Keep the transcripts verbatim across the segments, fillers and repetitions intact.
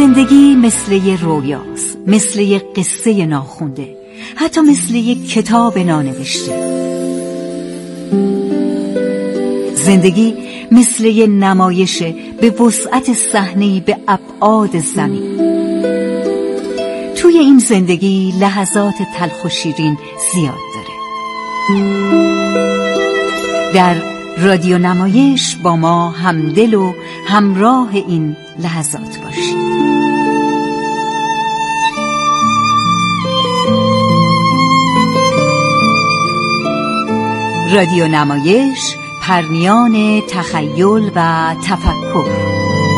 زندگی مثل یه رویاست، مثل یه قصه ناخونده، حتی مثل یه کتاب نانوشته. زندگی مثل یه نمایشه به وسعت صحنه‌ای به ابعاد زمین. توی این زندگی لحظات تلخ و شیرین زیاد داره. در رادیو نمایش با ما همدل و همراه این لحظات باشید. رادیو نمایش، پرمیان تخیل و تفکر.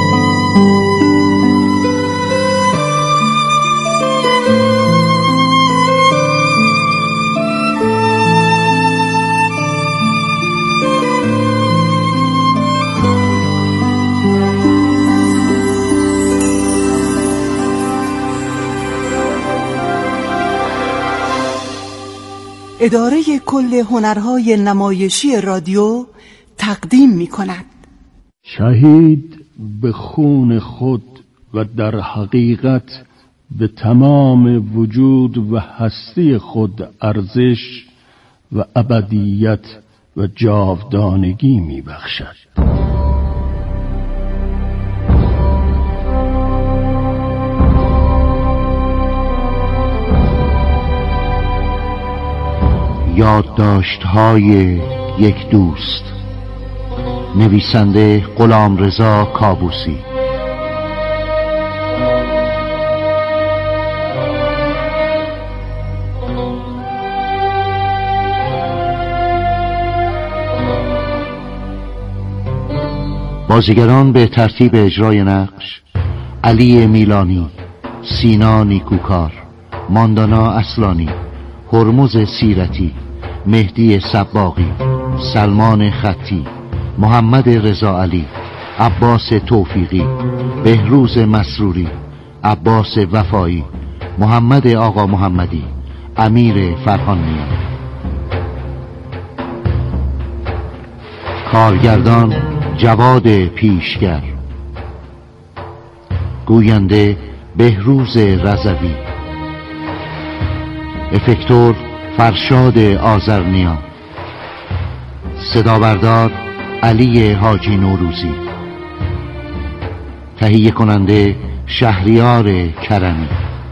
اداره کل هنرهای نمایشی رادیو تقدیم می کند. شهید به خون خود و در حقیقت به تمام وجود و هستی خود ارزش و ابدیت و جاودانگی می بخشد. یادداشت‌های یک دوست، نویسنده غلامرضا کابوسی. بازیگران به ترتیب اجرای نقش: علی میلانی، سینا نیکوکار، ماندانا اصلانی، هرمز سیرتی، مهدی سباقی، سلمان خطی، محمد رضا علی، عباس توفیقی، بهروز مسروری، عباس وفایی، محمد آقا محمدی، امیر فرهانیان. کارگردان جواد پیشگر، گوینده بهروز رضوی، افکتور فرشاد آذرنیا، صدابردار علی حاجی نوروزی، تهیه کننده شهریار کرمی.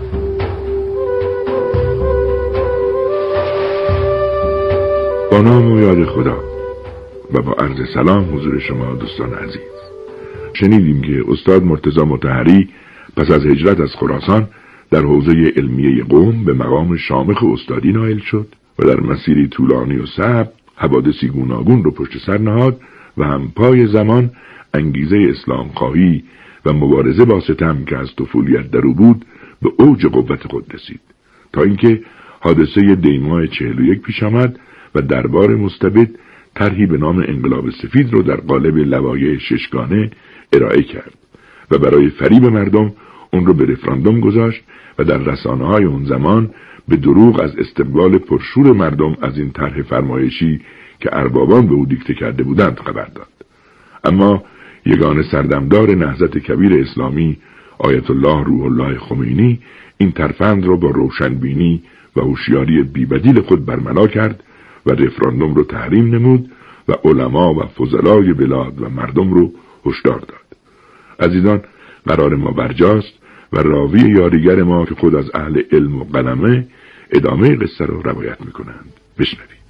با نام و یاد خدا و با عرض سلام حضور شما دوستان عزیز. شنیدیم که استاد مرتضی مطهری پس از هجرت از خراسان در حوزه علمیه قم به مقام شامخ استادی نائل شد و در مسیری طولانی و صعب حوادثی گوناگون رو پشت سر نهاد و هم پای زمان انگیزه اسلام خواهی و مبارزه با ستم که از طفولیت در او بود به اوج قوت خود رسید، تا اینکه حادثه دیماه چهل و یک پیش آمد و دربار مستبد طرحی به نام انقلاب سفید رو در قالب لوایح ششگانه ارائه کرد و برای فریب مردم اون رو به رفراندوم گذاشت و در رسانه‌های اون زمان به دروغ از استقبال پرشور مردم از این طرح فرمایشی که اربابان به او دیکته کرده بودند خبر داد. اما یگانه سردمدار نهضت کبیر اسلامی آیت الله روح الله خمینی این ترفند را با روشنبینی و هوشیاری بی‌بدیل خود برملا کرد و رفراندوم رو تحریم نمود و علما و فضلای بلاد و مردم رو هشدار داد. عزیزان، قرار ما برجاست و راوی یاریگر ما که خود از اهل علم و قلمه ادامه قصه رو روایت میکنند. بشنوید.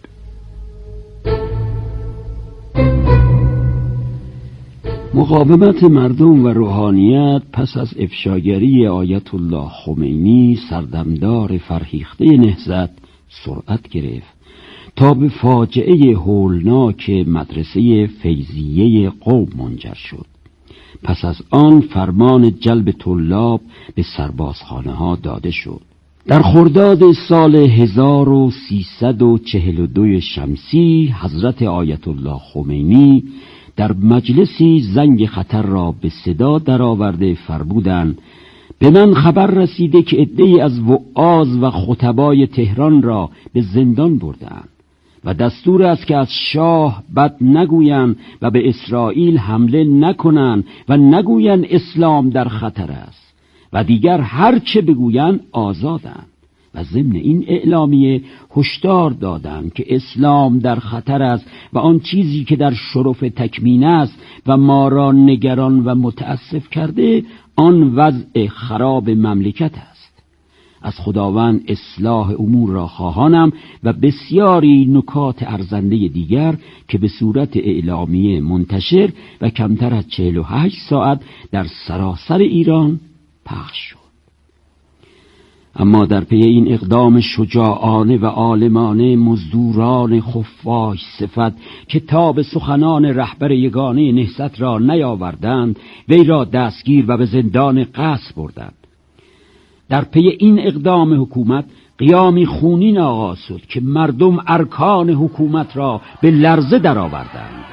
مقاومت مردم و روحانیت پس از افشاگری آیت الله خمینی سردمدار فرهیخته نهضت سرعت گرفت تا به فاجعه هولناک مدرسه فیضیه قم منجر شد. پس از آن فرمان جلب طلاب به سربازخانه ها داده شد. در خرداد سال هزار و سیصد و چهل و دو شمسی حضرت آیت الله خمینی در مجلسی زنگ خطر را به صدا درآورده فرمودند: به من خبر رسیده که عده‌ای از وعاظ و خطبای تهران را به زندان بردند و دستور است که از شاه بد نگویند و به اسرائیل حمله نکنند و نگویند اسلام در خطر است. و دیگر هر چه بگویند آزادند. و ضمن این اعلامیه هشدار دادند که اسلام در خطر است و آن چیزی که در شرف تکمین است و ما را نگران و متاسف کرده آن وضع خراب مملکت است. از خداوند اصلاح امور را خواهانم و بسیاری نکات ارزنده دیگر که به صورت اعلامیه منتشر و کمتر از چهل و هشت ساعت در سراسر ایران پخش شد. اما در پی این اقدام شجاعانه و عالمانه مزدوران خفاش صفت که تاب سخنان رهبر یگانه نهضت را نیاوردند، وی را دستگیر و به زندان قصر بردند. در پی این اقدام حکومت قیامی خونین آغاز شد که مردم ارکان حکومت را به لرزه درآوردند.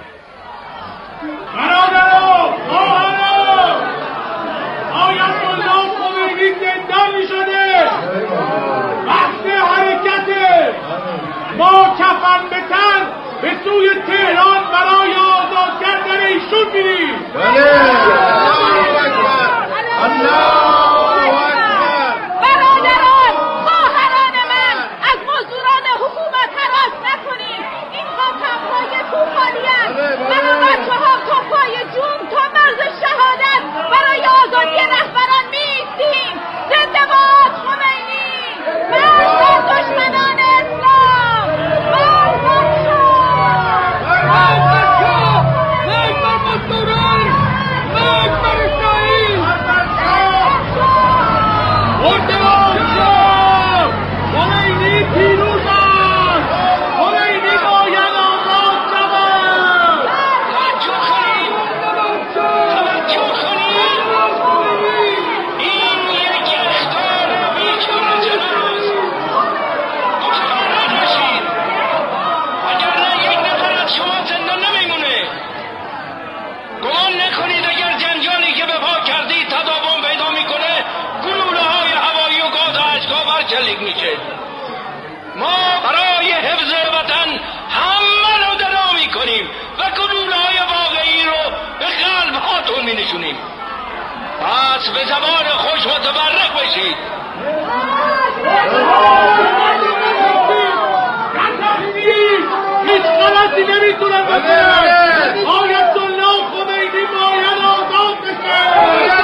برادران، خواهران، آیت الله خمینی زندانی شده. وقت حرکته. ما کفن به تن به سوی تهران برای آزاد کردن ایشون میریم. بله. الله اکبر. الله پس به زبان خوش متبرک بشید. هیچ غلطی نمیتونم بکنم. آیت الله خمینی باید آزاد بشه.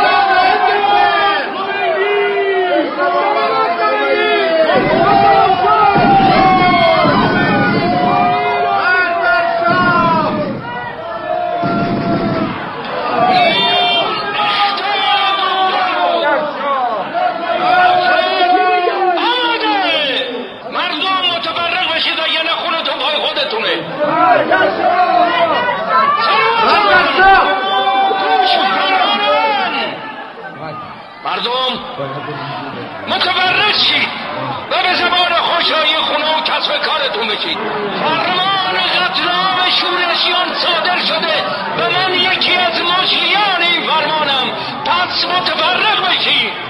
مردم متبرک شید و به زبان خوشایی خونه و کسب کارتون بشید. فرمان قتلعام شورشیان صادر شده و من یکی از مجریان این فرمانم. پس متبرک بشید.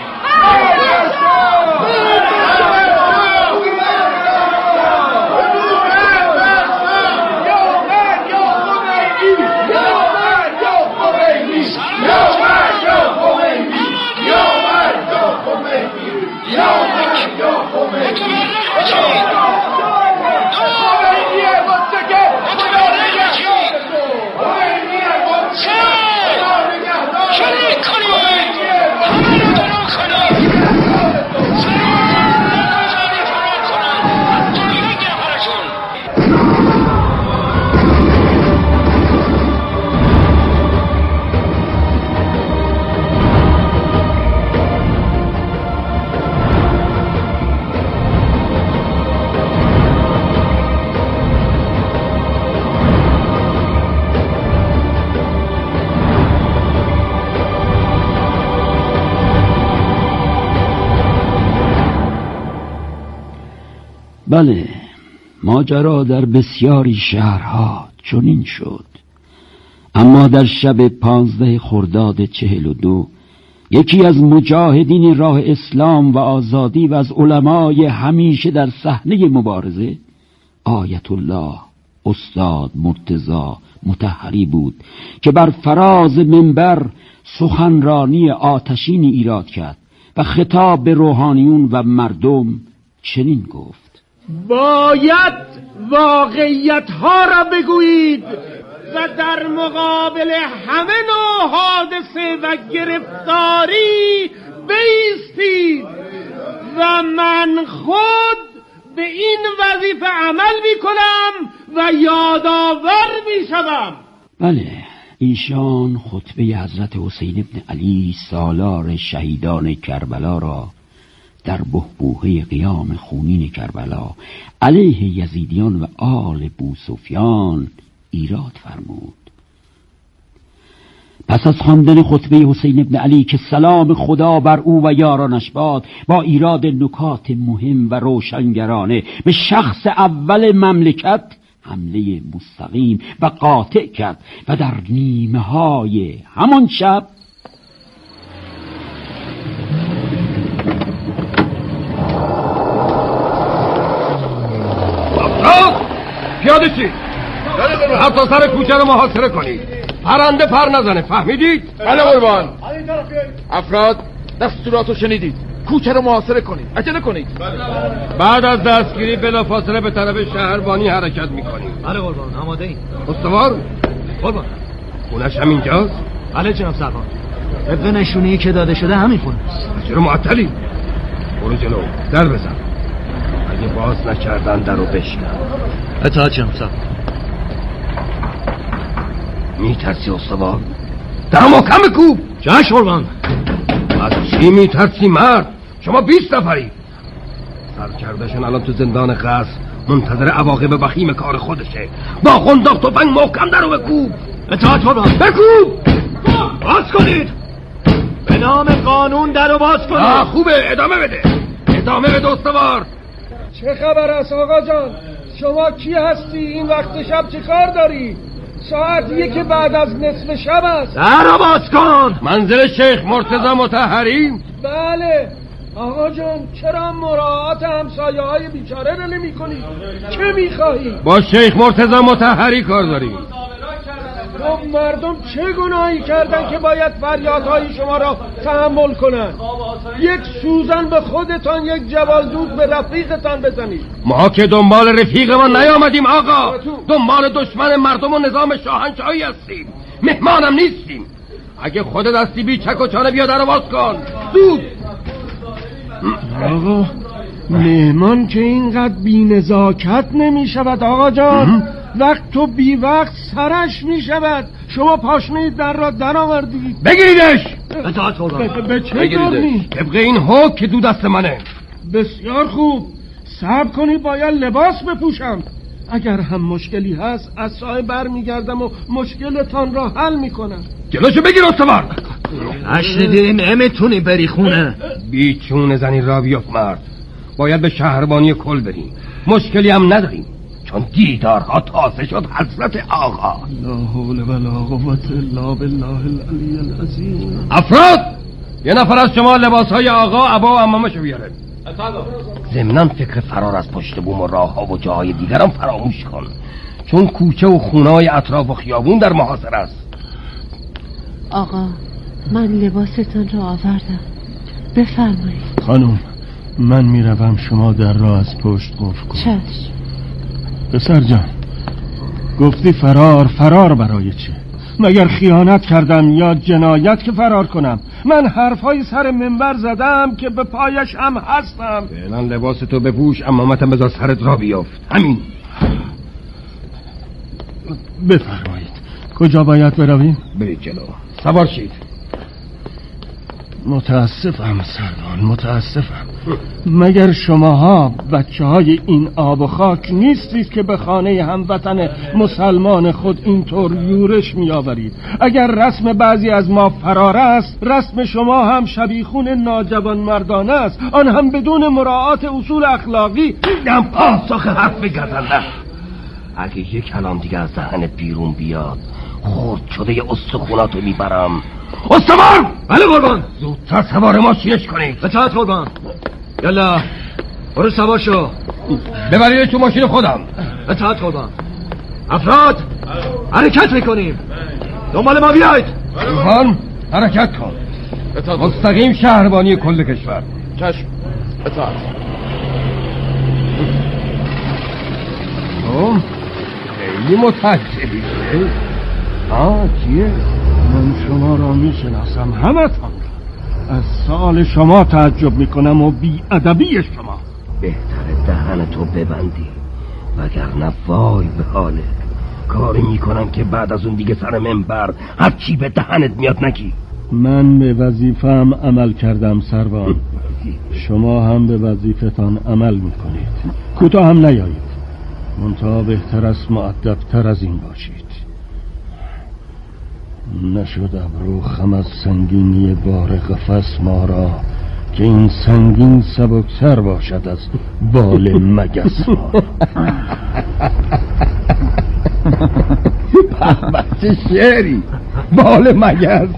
بله، ماجرا در بسیاری شهرها چنین شد. اما در شب پانزده خرداد چهل و دو یکی از مجاهدین راه اسلام و آزادی و از علمای همیشه در صحنه مبارزه، آیت الله استاد مرتضی مطهری بود که بر فراز منبر سخنرانی آتشینی ایراد کرد و خطاب به روحانیون و مردم چنین گفت: باید واقعیت ها را بگویید و در مقابل همه نوع حادثه و گرفتاری بایستید و من خود به این وظیفه عمل می کنم و یادآور می شدم. بله، ایشان خطبه حضرت حسین ابن علی سالار شهیدان کربلا را در بحبوحه قیام خونین کربلا علیه یزیدیان و آل بوسفیان ایراد فرمود. پس از خواندن خطبه حسین ابن علی که سلام خدا بر او و یارانش باد، با ایراد نکات مهم و روشنگرانه به شخص اول مملکت حمله مستقیم و قاطع کرد و در نیمه های همان شب پیاده شید، حتی سر کوچه رو محاصره کنید، پرنده پر نزنه، فهمیدید؟ بله قربان. افراد دستوراتو شنیدید، کوچه رو محاصره کنید، عجله کنید. بعد از دستگیری بلافاصله به طرف شهربانی حرکت میکنیم. بله قربان، آماده ایم. استوار قربان. خونش همینجاست؟ بله جناب سربان، طبق نشونی که داده شده همین خونه است. چرا معطلی؟ برو جلو، در بزن. اگه باز نکردن درو بشکن. اطاعت جناب سربان. میترسی استوار؟ در محکم بکوب. چشم قربان. از چی میترسی مرد؟ شما بیست نفری. سرکردشون الان تو زندان قصر منتظر عواقب وخیم کار خودشه. با قنداق تفنگ محکم درو بکوب. اطاعت قربان. بکوب. باز کنید. به نام قانون درو باز کنید. آه خوبه، ادامه بده. ادامه بده استوار. چه خبر است آقا جان؟ شما کی هستی؟ این وقت شب چه کار داری؟ ساعت یک بعد از نصف شب است. درو باز کن. منزل شیخ مرتضی مطهری؟ بله آقا جان. چرا مراعات همسایه های بیچاره رو نمی کنی؟ چه میخواهی؟ با شیخ مرتضی مطهری کار داریم. خب مردم چه گناهی کردن که باید فریادهای شما را تحمل کنن؟ یک سوزن به خودتان، یک جوال دود به رفیقتان بزنید. ما که دنبال رفیقمان نیامدیم آقا، دنبال دشمن مردم و نظام شاهنشاهی هستیم. مهمانم نیستیم. اگه خودت دستی بی چک و چانه بیا در باز کن زود. آقا مهمان که اینقدر بی نزاکت نمی شود آقا جان. وقت تو بی وقت سرش می شود. شما پاشنه در را در آوردید. بگیریدش. اطاعت قربان. به چه جرمی؟ طبق این حکم که دو دست منه. بسیار خوب، صبر کنید، باید لباس بپوشم. اگر هم مشکلی هست از سایه بر می گردم و مشکلتان را حل می کنم. جلوشو بگیر استوار. نشنیدی نمیتونی بری خونه. بیچون زنی را بیفت مرد. باید به شهربانی کل بریم. مشکلی هم نداریم چون دیدارها تازه شد حضرت آقا. لا حول ولا قوة الا بالله العلی العظیم. افراد یه نفر از شما لباسهای آقا عبا و عمامشو بیاره. ضمناً فکر فرار از پشت بوم و راه ها و جاهای دیگرم فراموش کن، چون کوچه و خونه‌های اطراف و خیابون در محاصره است. آقا من لباستان را آوردم، بفرمایید. خانم من میروم، شما در را از پشت قفل کن. چشم. پسر جان گفتی فرار، فرار برای چه؟ مگر خیانت کردم یا جنایت که فرار کنم؟ من حرفای سر منبر زدم که به پایش هم هستم. فعلا لباس تو بپوش، عمامتم بذار سرت را بیافت. همین. بفرمایید کجا باید برویم؟ برید جلو، سوار شید. متاسفم سروان، متاسفم. مگر شماها بچه های این آب و خاک نیستید که به خانه هموطن مسلمان خود اینطور یورش می آورید؟ اگر رسم بعضی از ما فرار است، رسم شما هم شبیخون ناجوان مردانه است، آن هم بدون مراعات اصول اخلاقی. دم پاسخ حرف گردنده. اگه یک کلام دیگه از ذهن بیرون بیاد خورد شده ی استخوناتو میبرم. استوار! بله قربان. زودتر سوار ماشینش کنید. اطاعت قربان. یالا برو سوار شو. ببرید تو ماشین خودم. اطاعت قربان. افراد حرکت میکنیم، دنبال ما بیاید. روحان حرکت کن. مستقیم شهربانی کل کشور. چشم. اطاعت. اوه خیلی متعجبی شده. آه چیه؟ من شما را می شناسم، همه تان. از سؤال شما تعجب می کنم و بی ادبی شما. بهتره دهن تو ببندی، وگرنه وای به حاله. کاری میکنم که بعد از اون دیگه سر منبر هر چی به دهنت میاد نگی. من به وظیفه‌ام عمل کردم سروان. شما هم به وظیفتان عمل میکنید. کوتاه هم نیایید. منتها بهتر است مؤدب‌تر از این باشید. نشد ابرو خم از سنگینی بار قفس ما را که این سنگین سبکتر باشد از بال مگس ما. چه شعری، بال مگس.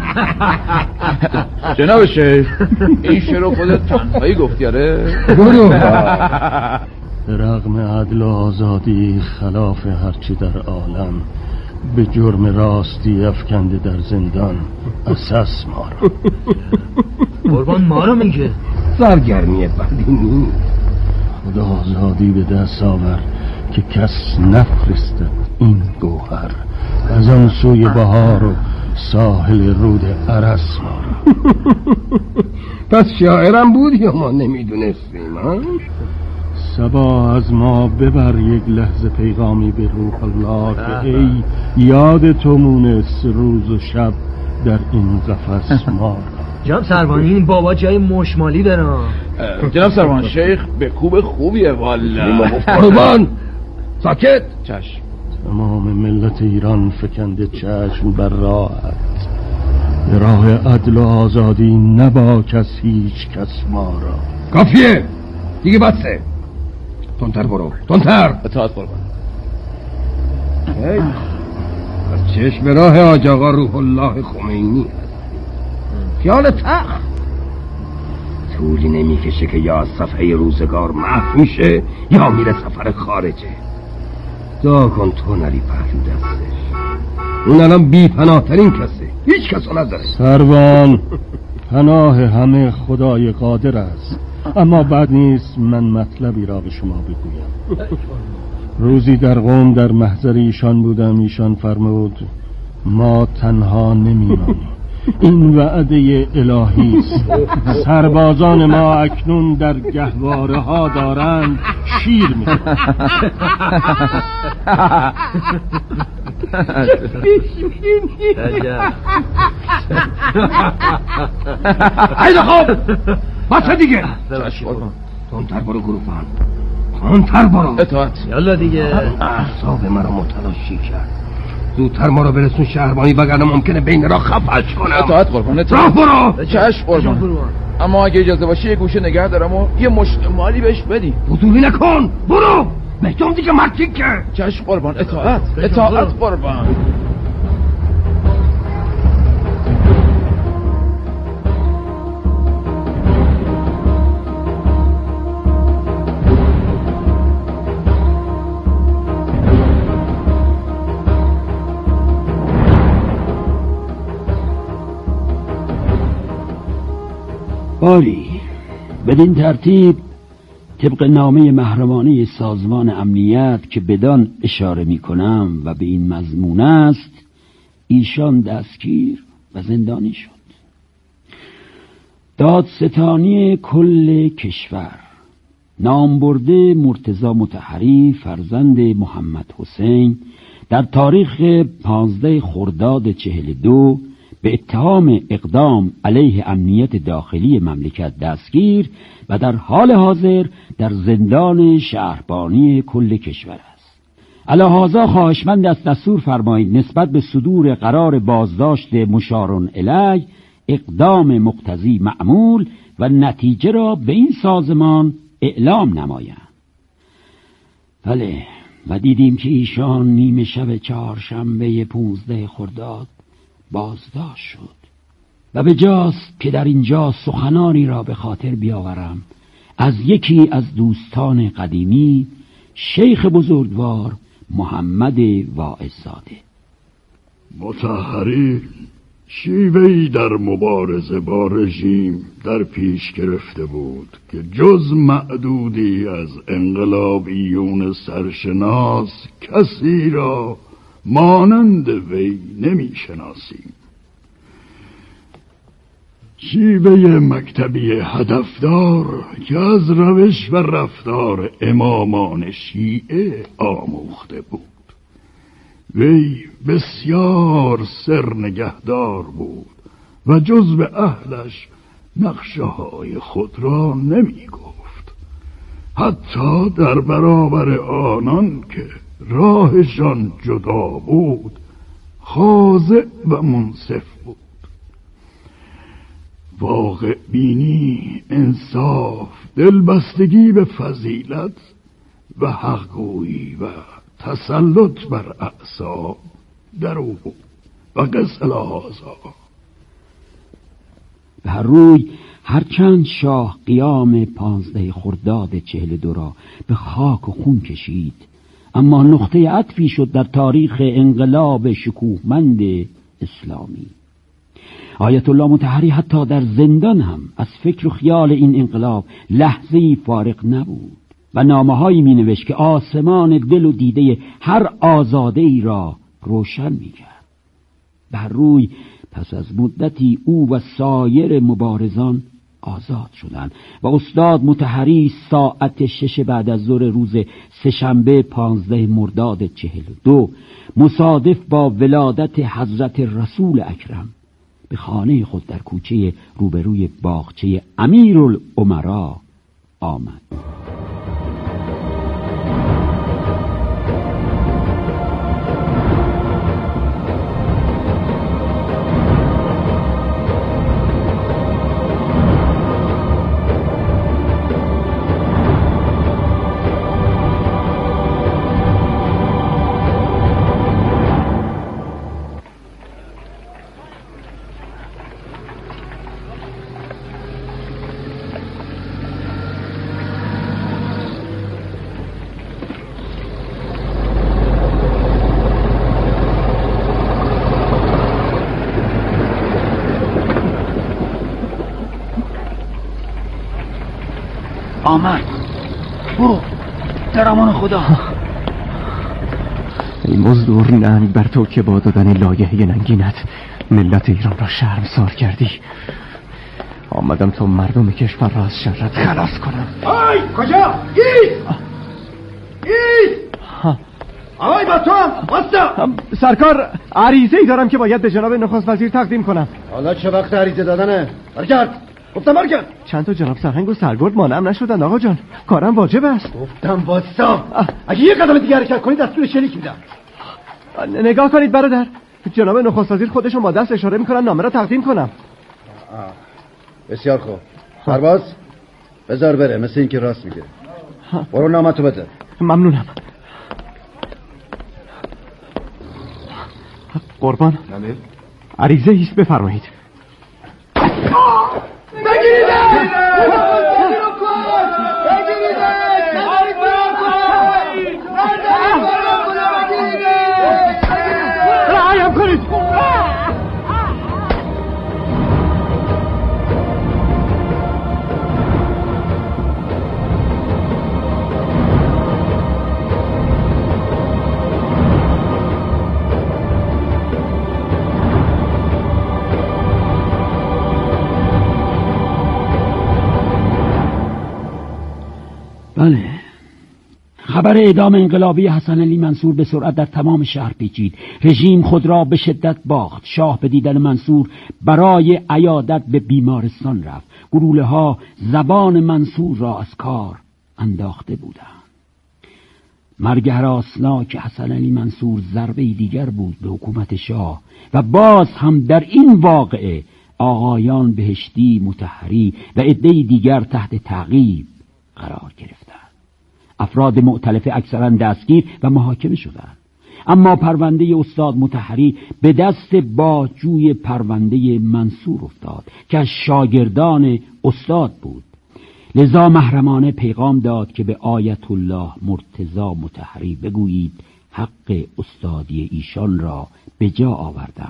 جناب شیخ این شعر رو خودت تنهایی گفتی؟ آره برو. رغم عدل و آزادی خلاف هرچی در عالم، به جرم راستی افکنده در زندان اساس ما را. قربان ما رو میگه. سرگرمی بدی نیست. خدا آزادی به دست آور که کس نفرستد این گوهر از آن سوی بهار و ساحل رود عرس ما را. پس شاعرم بود یا ما نمیدونستیم؟ ها؟ صبا از ما ببر یک لحظه پیغامی به روح الله که ای یاد تو مونس روز و شب در این قفس ما. جناب سروانی این بابا جای مشمالی داره. جناب سروان شیخ به کوب خوبیه والا. قربان ساکت. چشم. تمام ملت ایران فکنده چشم بر راحت، به راه عدل و آزادی نبا کس هیچ کس ما را. کافیه دیگه، بسه. تندتر برو، تندتر. اطاعت قربان. از چشم راه حاج آقا روح الله خمینی خیال تخت طولی نمیکشه که یا از صفحه روزگار محو میشه یا میره سفر خارجه. دعا کن تو نری پهلو دستش. اون الان بی پناه ترین کسه، هیچ کسو نداره. سروان پناه همه خدای قادر است، اما بعد نیست من مطلبی را به شما بگویم. روزی در قوم در محضر ایشان بودم، ایشان فرمود ما تنها نمیمانیم، این وعده الهی است. سربازان ما اکنون در گهواره ها دارند شیر می‌خورند. ایده خوب بسه دیگه. تندتر برو گروفان، تندتر برو. اطاعت. یالا دیگه. اعصاب مرا متلاشی کرد. زودتر ما رو برسون شهربانی، وگرنه ممکنه بین را خفش کنم. اطاعت قربان. راه برو. چشم قربان. اما اگه اجازه باشه یه گوشه نگه دارم و یه مشت مالی بهش بدی. فضولی نکن، برو. بهتون دیگه مرتیک که. چشم قربان. اطاعت. اطاعت قربان. باری بدین ترتیب طبق نامه محرمانه سازمان امنیت که بدان اشاره می کنم و به این مضمون است، ایشان دستگیر و زندانی شد. دادستانی کل کشور نامبرده مرتضی مطهری فرزند محمد حسین در تاریخ پانزده خرداد چهل و دو به اتهام اقدام علیه امنیت داخلی مملکت دستگیر و در حال حاضر در زندان شهربانی کل کشور است. علی‌هذا خواهشمند است دستور فرمایید نسبت به صدور قرار بازداشت مشارون الیه اقدام مقتضی معمول و نتیجه را به این سازمان اعلام نمایند. بله، و دیدیم که ایشان نیمه شب چهارشنبه پونزده خرداد بازداشت شد و به جاست که در اینجا سخنانی را به خاطر بیاورم از یکی از دوستان قدیمی، شیخ بزرگوار محمد واعظ زاده. مطهری شیوهی در مبارزه با رژیم در پیش گرفته بود که جز معدودی از انقلابیون سرشناس کسی را مانند وی نمی شناسیم. شیوه مکتبی هدفدار که از روش و رفتار امامان شیعه آموخته بود. وی بسیار سرنگهدار بود و جز به اهلش نقشه های خود را نمی گفت، حتی در برابر آنان که راهشان جدا بود خاضع و منصف بود. واقع بینی، انصاف، دلبستگی به فضیلت و حقگویی و تسلط بر اعصاب در او بود و قصه لحاظا. به هر روی هرچند شاه قیام پانزده خرداد چهل دو را به خاک و خون کشید، اما نقطه عطفی شد در تاریخ انقلاب شکوهمند اسلامی. آیت الله مطهری حتی در زندان هم از فکر و خیال این انقلاب لحظه‌ای فارغ نبود و نامه‌هایی می‌نوشت که آسمان دل و دیده هر آزاده ای را روشن می‌کرد. بر روی پس از مدتی او و سایر مبارزان آزاد شدند و استاد مطهری ساعت شش بعد از ظهر روز سه‌شنبه پانزده مرداد چهل و دو مصادف با ولادت حضرت رسول اکرم به خانه خود در کوچه روبروی باغچه امیرالامرا آمد. آمد. برو در امان خدا. ای مزدور، ننگ بر تو که با دادن لایحه ننگینت ملت ایران را شرمسار کردی. آمدم تا مردم کشور را از شرت خلاص کنم. آی کجا؟ ایست ایست آی با تو هم باستا. سرکار، عریضه‌ای دارم که باید به جناب نخست وزیر تقدیم کنم. حالا چه وقت عریضه دادنه؟ برگرد گفتم برگرد. چند تا جناب سرهنگ و سرگرد مانعم نشدن آقا جان، کارم واجب است. گفتم واستا، اگه یه قدم دیگه حرکت کنید دستور شلیک میدم. نگاه کنید برادر، جناب نخست وزیر خودشون با دست اشاره میکنن نامه را تقدیم کنم. آه. بسیار خوب. سرباز بذار بره، مثل این که راست میگه. برو نامه تو بده. ممنونم. قربان عریضه ایست، بفرمایید. بگیریدش! رعایم کنید! بله، خبر اعدام انقلابی حسن علی منصور به سرعت در تمام شهر پیچید. رژیم خود را به شدت باخت. شاه به دیدن منصور برای عیادت به بیمارستان رفت. گلوله ها زبان منصور را از کار انداخته بودند. مرگ هراسناک حسن علی منصور ضربه دیگر بود به حکومت شاه و باز هم در این واقعه آقایان بهشتی، مطهری و عده‌ای دیگر تحت تعقیب قرار گرفتند. افراد مؤتلفه اکثرا دستگیر و محاکمه شدند. اما پرونده استاد مطهری به دست باجوی پرونده منصور افتاد که از شاگردان استاد بود. لذا محرمانه پیغام داد که به آیت الله مرتضی مطهری بگویید حق استادی ایشان را به جا آوردم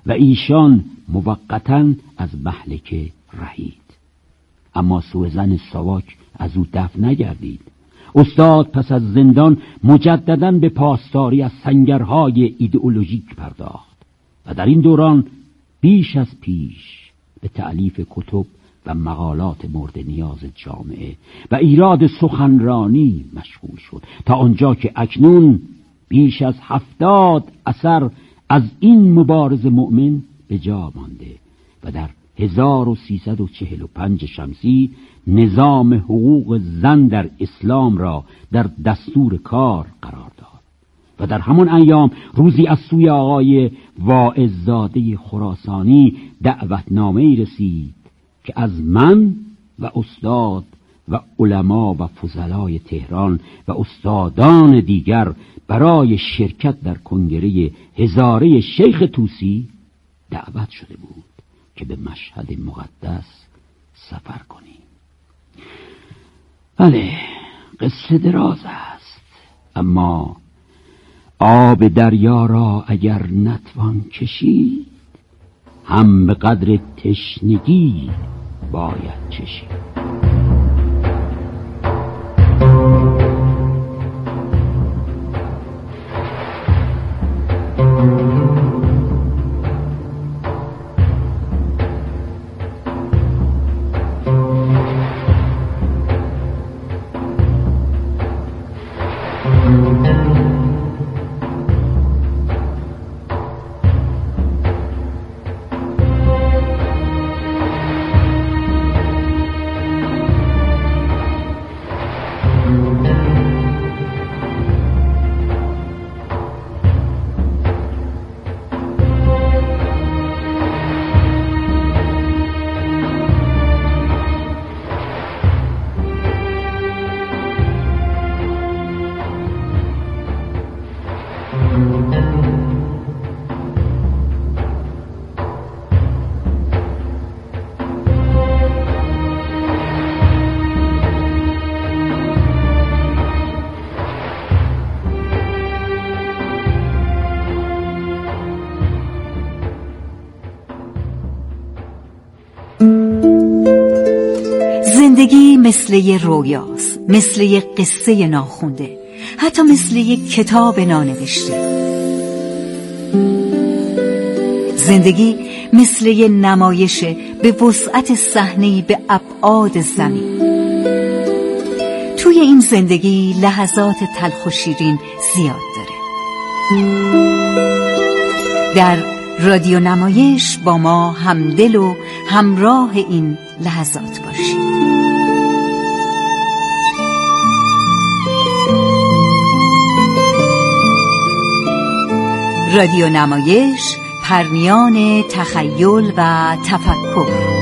و ایشان موقتاً از مهلکه رهید. اما سوءظن ساواک از او دفع نگردید. استاد پس از زندان مجدداً به پاسداری از سنگرهای ایدئولوژیک پرداخت و در این دوران بیش از پیش به تألیف کتب و مقالات مورد نیاز جامعه و ایراد سخنرانی مشغول شد، تا آنجا که اکنون بیش از هفتاد اثر از این مبارز مؤمن به جا مانده و در هزار و سیصد و چهل و پنج شمسی نظام حقوق زن در اسلام را در دستور کار قرار داد و در همان ایام روزی از سوی آقای واعظزاده خراسانی دعوتنامه‌ای رسید که از من و استاد و علما و فضلای تهران و استادان دیگر برای شرکت در کنگره هزاره شیخ طوسی دعوت شده بود که به مشهد مقدس سفر کنیم. بله، قصه دراز است، اما آب دریا را اگر نتوان کشید هم به قدر تشنگی باید چشید. زندگی مثل یه رویاست، مثل یه قصه ناخونده، حتی مثل یه کتاب نانوشته. زندگی مثل یه نمایشه به وسعت صحنه‌ای به ابعاد زمین. توی این زندگی لحظات تلخ و شیرین زیاد داره. در رادیو نمایش با ما همدل و همراه این لحظات باشید. رادیو نمایش، پرمیان تخیل و تفکر.